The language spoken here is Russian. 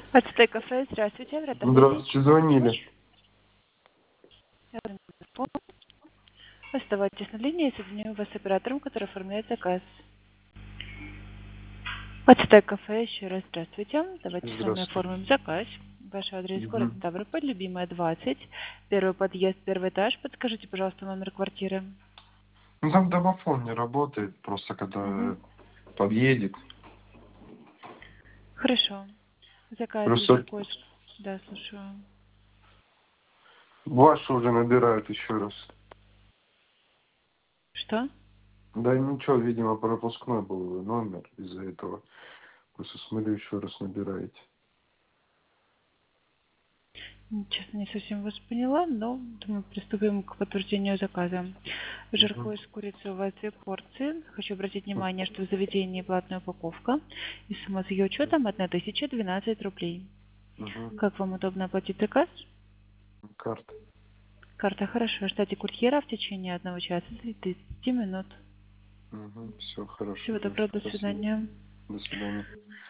Ацтек кафе, здравствуйте, рада вас видеть. Здравствуйте, звонили. Оставайтесь на линии, я соединю вас с оператором, который оформляет заказ. Ацтек кафе, еще раз здравствуйте. Давайте с вами Здравствуйте. оформим заказ. Ваш адрес город Мгм. Ставрополь, Любимая, 20. Первый подъезд, первый этаж. Подскажите, пожалуйста, номер квартиры. Ну там домофон не работает, просто Угу. когда подъедет. Хорошо. Заказ Просто Жаркойск. Да, слушаю. ваши уже набирают еще раз. Что? Да ничего, видимо, пропускной был номер из-за этого. Просто смотрю, еще раз набираете. Честно, не совсем вас поняла, но думаю, приступим к подтверждению заказа. Угу. Жаркое с курицей у вас 2 порции. Хочу обратить внимание, что в заведении платная упаковка. И сумма с ее учетом 1012 рублей. Угу. Как вам удобно оплатить заказ? Карта. Карта, хорошо. Ждите курьера в течение 1 часа 30 минут. Угу. Все хорошо. Всего Жду. доброго, до Спасибо. свидания. До свидания.